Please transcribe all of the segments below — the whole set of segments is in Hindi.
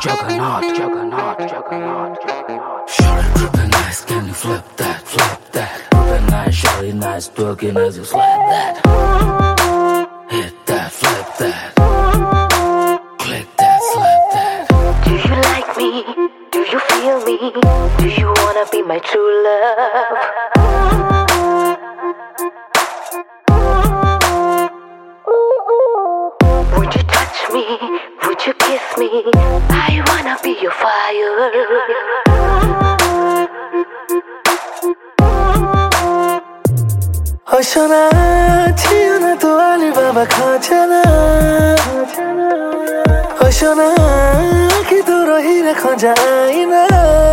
Juggernaut, juggernaut, juggernaut, juggernaut. Shorty dripping nice, can you flip that, flip that? Dripping nice, shorty nice, twerking as you slap that. Hit that, flip that. Click that, slap that. Do you like me? Do you feel me? Do you wanna be my true love? Would you touch me? Would you kiss me? I wanna be your fire. Oshana, chiyana tu Alibaba khajana. Oshana, ki tu rohine khajaina.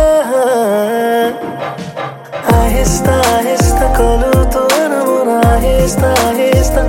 Ahista, ahista kalu tu anamona. Ahista, ahista.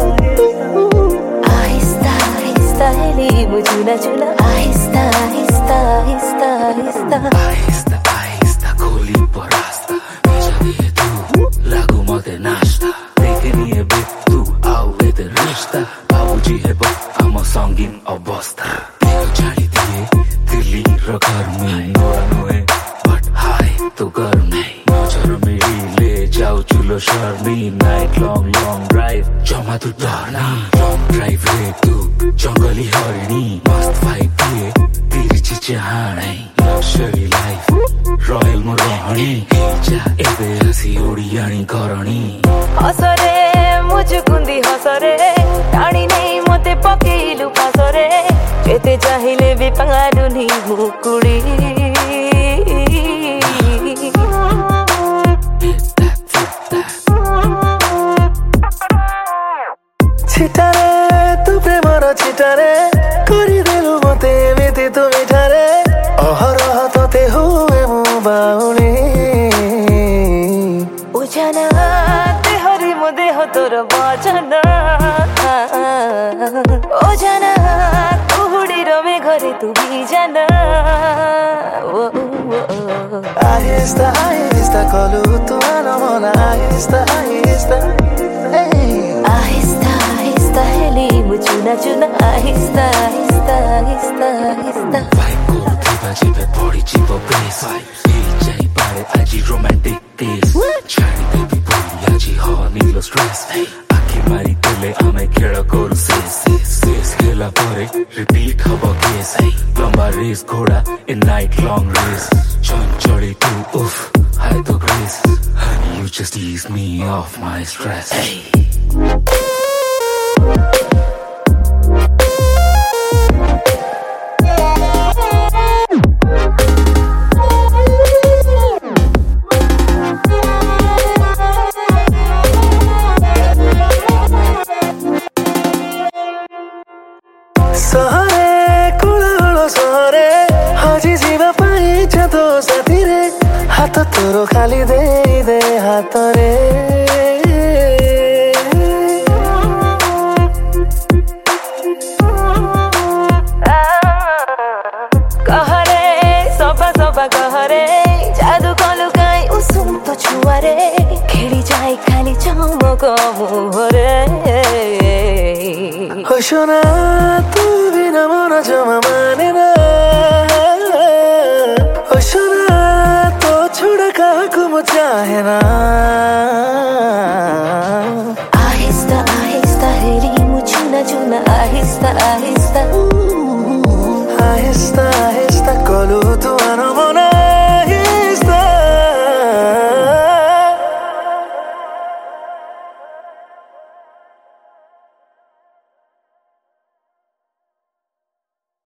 मुझे चुला आहिस्ता आहिस्ता आहिस्ता आहिस्ता आहिस्ता आहिस्ता खोली परास्ता भेजा दिए तू लागू मते नाश्ता देखे नहीं बे तू आओ वेते रिश्ता बाबूजी है बस आमा सॉन्गिंग अवस्था देखो जानी दिए दिल्ली रखर में नोरा नोए बट हाय तो गर्म नहीं नजर मेरी ले जाओ चुलो शर्मी नाइट लॉन्ग लॉन्ग ड्राइव जमा तू डरना लॉन्ग ड्राइव ले तू जंगली हरिणी मस्त वाइब दिए तेरी चिचहां नहीं लग्जरी लाइफ रॉयल मोरहणी जा एबे हसी ओडियानी करणी हसरे मुझे कुंदी हसरे टाणी नहीं मते पकेलु पासरे जेते चाहिले भी पंगारुनी मुकुड़ी छिटारे तू प्रेमर छिटारे गरिदेलु मते एमिति तू मिठारे अहरह तते हुए मु बाउली उजाना ते हरि मो देह तोर बजना उजाना कुहुडी रमे घरे तू भी जाना आहिस्ता आहिस्ता कलु तू आनमना आहिस्ता आहिस्ता आहिस्ता आहिस्ता हेली मुचुना चुना आहिस्ता आहिस्ता आहिस्ता आहिस्ता वाइब को उठेबा जेबे बॉडी जीवो बेस यही चाहिँ पारे आजी रोमांटिक डेज छाडी बेबी बोली आजी हो नीलो स्ट्रेस आखी मारी तेले आमे खेड़ा करू सेस सेस खेला परे रिपीट हबो केस लंबा रेस घोड़ा इन नाइट लॉन्ग रेस चढ़ी तू उफ हाय तो grace honey you just ease me off my stress सहरे कुळालो सहरे हजी जीवा पाइछ तो साथी रे हात तोरो खाली दे दे हात रे कहरे सफा सफा कहरे जादू कलु काई उसुम तो छुआरे खेली जाए खाली चमक मुहरे होशना तू बिना मन जमा मानेना होशना तो छोड़ काहको म चाहेना आहिस्ता आहिस्ता हेरी मुचुना चुना आहिस्ता आहिस्ता आहिस्ता